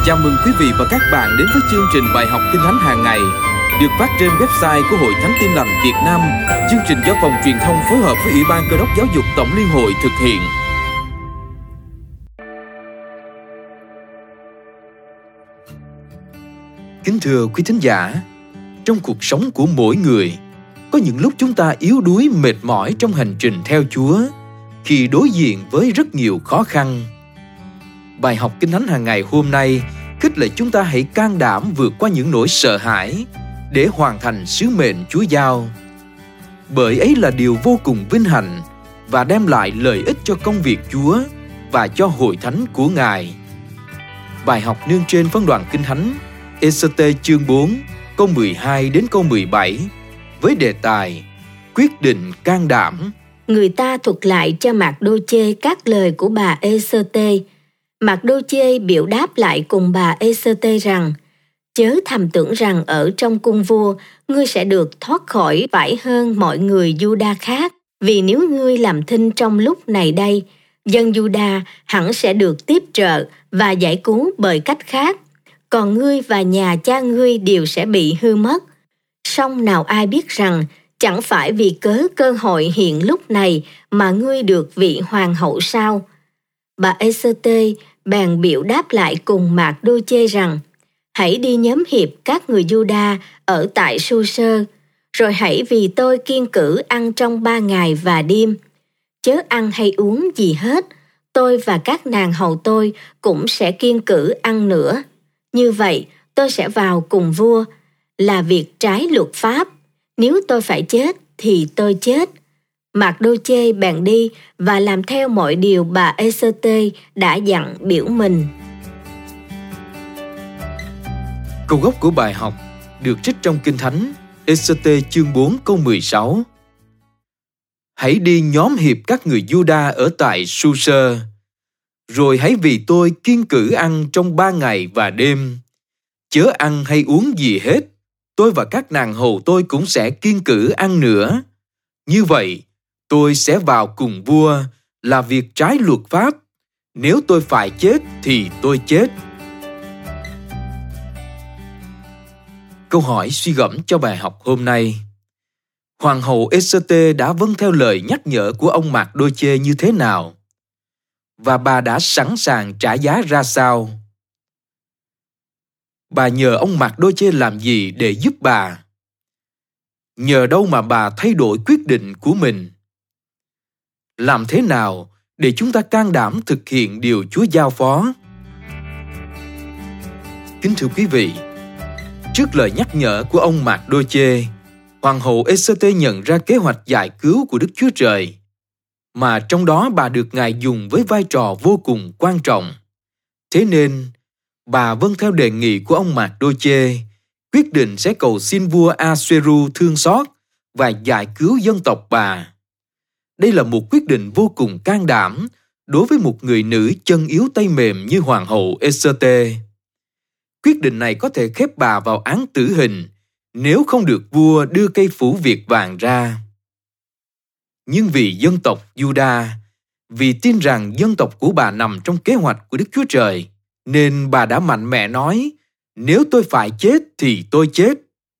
Chào mừng quý vị và các bạn đến với chương trình bài học Kinh Thánh hàng ngày được phát trên website của Hội Thánh Tin Lành Việt Nam. Chương trình do Phòng Truyền thông phối hợp với Ủy ban Cơ đốc Giáo dục Tổng Liên hội thực hiện. Kính thưa quý thính giả, trong cuộc sống của mỗi người, có những lúc chúng ta yếu đuối mệt mỏi trong hành trình theo Chúa khi đối diện với rất nhiều khó khăn. Bài học Kinh Thánh hàng ngày hôm nay khích lệ chúng ta hãy can đảm vượt qua những nỗi sợ hãi để hoàn thành sứ mệnh Chúa giao. Bởi ấy là điều vô cùng vinh hạnh và đem lại lợi ích cho công việc Chúa và cho hội thánh của Ngài. Bài học nương trên phân đoạn Kinh Thánh Ê-sơ-tê chương 4 câu 12 đến câu 17 với đề tài Quyết định can đảm. Người ta thuật lại cho Mạc-đô-chê các lời của bà Ê-sơ-tê. Mạc-đô-chê biểu đáp lại cùng bà Ê-sơ-tê rằng: Chớ thầm tưởng rằng ở trong cung vua, ngươi sẽ được thoát khỏi vải hơn mọi người Giu-đa khác. Vì nếu ngươi làm thinh trong lúc này đây, dân Giu-đa hẳn sẽ được tiếp trợ và giải cứu bởi cách khác. Còn ngươi và nhà cha ngươi đều sẽ bị hư mất. Song nào ai biết rằng, chẳng phải vì cớ cơ hội hiện lúc này mà ngươi được vị hoàng hậu sao? Bà Ê-sơ-tê bèn biểu đáp lại cùng Mạc-đô-chê rằng: Hãy đi nhóm hiệp các người Giu-đa ở tại Su-sơ, rồi hãy vì tôi kiêng cữ ăn trong 3 ngày và đêm. Chớ ăn hay uống gì hết, tôi và các nàng hầu tôi cũng sẽ kiêng cữ ăn nữa. Như vậy, tôi sẽ vào cùng vua, là việc trái luật pháp. Nếu tôi phải chết, thì tôi chết. Mạc-đô-chê bèn đi và làm theo mọi điều bà Ê-sơ-tê đã dặn biểu mình. Câu gốc của bài học được trích trong Kinh Thánh Ê-sơ-tê chương 4 câu 16. Hãy đi nhóm hiệp các người Giu-đa ở tại Su-sơ, rồi hãy vì tôi kiêng cữ ăn trong 3 ngày và đêm. Chớ ăn hay uống gì hết, tôi và các nàng hầu tôi cũng sẽ kiêng cữ ăn nữa. Như vậy, tôi sẽ vào cùng vua, là việc trái luật pháp. Nếu tôi phải chết thì tôi chết. Câu hỏi suy gẫm cho bài học hôm nay: Hoàng hậu Ê-sơ-tê đã vâng theo lời nhắc nhở của ông Mạc-đô-chê như thế nào? Và bà đã sẵn sàng trả giá ra sao? Bà nhờ ông Mạc-đô-chê làm gì để giúp bà? Nhờ đâu mà bà thay đổi quyết định của mình? Làm thế nào để chúng ta can đảm thực hiện điều Chúa giao phó? Kính thưa quý vị, trước lời nhắc nhở của ông Mạc-đô-chê, Hoàng hậu Ê-sơ-tê nhận ra kế hoạch giải cứu của Đức Chúa Trời, mà trong đó bà được Ngài dùng với vai trò vô cùng quan trọng. Thế nên, bà vâng theo đề nghị của ông Mạc-đô-chê, quyết định sẽ cầu xin vua A-xue-ru thương xót và giải cứu dân tộc bà. Đây là một quyết định vô cùng can đảm đối với một người nữ chân yếu tay mềm như Hoàng hậu Ê-sơ-tê. Quyết định này có thể khép bà vào án tử hình nếu không được vua đưa cây phủ việt vàng ra. Nhưng vì dân tộc Giu-đa, vì tin rằng dân tộc của bà nằm trong kế hoạch của Đức Chúa Trời, nên bà đã mạnh mẽ nói: Nếu tôi phải chết thì tôi chết.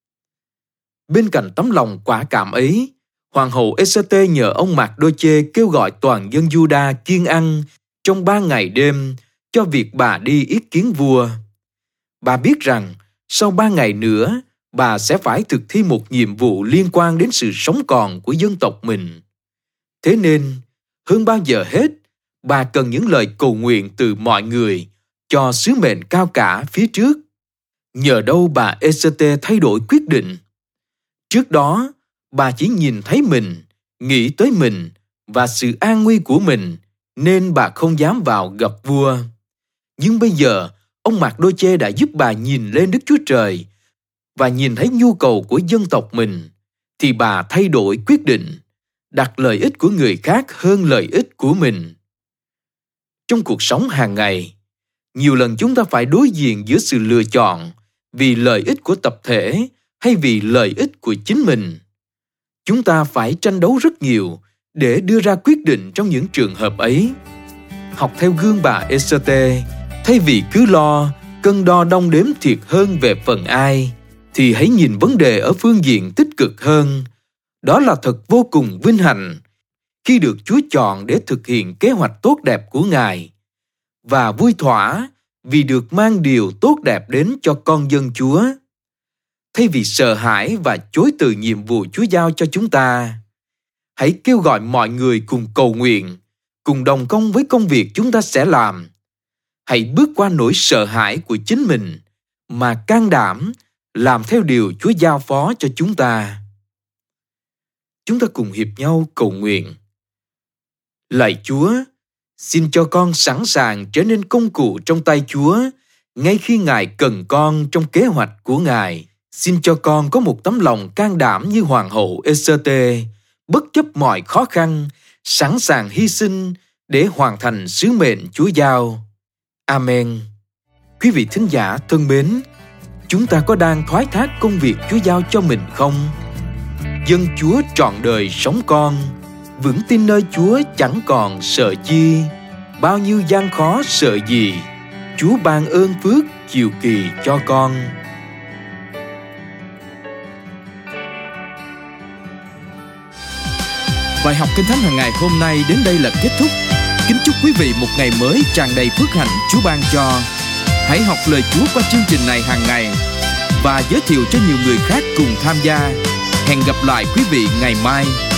Bên cạnh tấm lòng quả cảm ấy, Hoàng hậu Ê-sơ-tê nhờ ông Mạc-đô-chê kêu gọi toàn dân Giu-đa kiêng ăn trong 3 ngày đêm cho việc bà đi ý kiến vua. Bà biết rằng sau 3 ngày nữa, bà sẽ phải thực thi một nhiệm vụ liên quan đến sự sống còn của dân tộc mình. Thế nên, hơn bao giờ hết, bà cần những lời cầu nguyện từ mọi người cho sứ mệnh cao cả phía trước. Nhờ đâu bà Ê-sơ-tê thay đổi quyết định. Trước đó, bà chỉ nhìn thấy mình, nghĩ tới mình và sự an nguy của mình, nên bà không dám vào gặp vua. Nhưng bây giờ, ông Mạc-đô-chê đã giúp bà nhìn lên Đức Chúa Trời và nhìn thấy nhu cầu của dân tộc mình, thì bà thay đổi quyết định, đặt lợi ích của người khác hơn lợi ích của mình. Trong cuộc sống hàng ngày, nhiều lần chúng ta phải đối diện giữa sự lựa chọn vì lợi ích của tập thể hay vì lợi ích của chính mình. Chúng ta phải tranh đấu rất nhiều để đưa ra quyết định trong những trường hợp ấy. Học theo gương bà Ê-sơ-tê, thay vì cứ lo cân đo đong đếm thiệt hơn về phần ai, thì hãy nhìn vấn đề ở phương diện tích cực hơn. Đó là thật vô cùng vinh hạnh khi được Chúa chọn để thực hiện kế hoạch tốt đẹp của Ngài, và vui thỏa vì được mang điều tốt đẹp đến cho con dân Chúa. Thay vì sợ hãi và chối từ nhiệm vụ Chúa giao cho chúng ta, hãy kêu gọi mọi người cùng cầu nguyện, cùng đồng công với công việc chúng ta sẽ làm. Hãy bước qua nỗi sợ hãi của chính mình mà can đảm làm theo điều Chúa giao phó cho chúng ta. Chúng ta cùng hiệp nhau cầu nguyện. Lạy Chúa, xin cho con sẵn sàng trở nên công cụ trong tay Chúa ngay khi Ngài cần con trong kế hoạch của Ngài. Xin cho con có một tấm lòng can đảm như Hoàng hậu Ê-sơ-tê, bất chấp mọi khó khăn, sẵn sàng hy sinh để hoàn thành sứ mệnh Chúa giao. Amen. Quý vị thính giả thân mến, chúng ta có đang thoái thác công việc Chúa giao cho mình không? Dân Chúa trọn đời sống con, vững tin nơi Chúa chẳng còn sợ chi. Bao nhiêu gian khó sợ gì, Chúa ban ơn phước chiều kỳ cho con. Bài học Kinh Thánh hàng ngày hôm nay đến đây là kết thúc. Kính chúc quý vị một ngày mới tràn đầy phước hạnh Chúa ban cho. Hãy học lời Chúa qua chương trình này hàng ngày và giới thiệu cho nhiều người khác cùng tham gia. Hẹn gặp lại quý vị ngày mai.